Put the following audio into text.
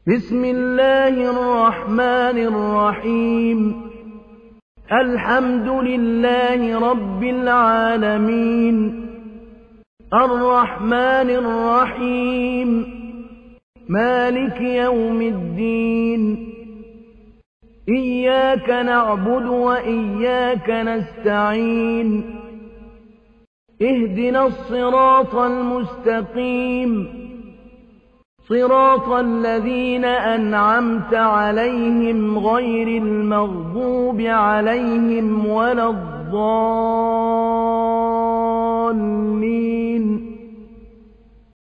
بسم الله الرحمن الرحيم الحمد لله رب العالمين الرحمن الرحيم مالك يوم الدين إياك نعبد وإياك نستعين اهدنا الصراط المستقيم صراط الذين أنعمت عليهم غير المغضوب عليهم ولا الضالين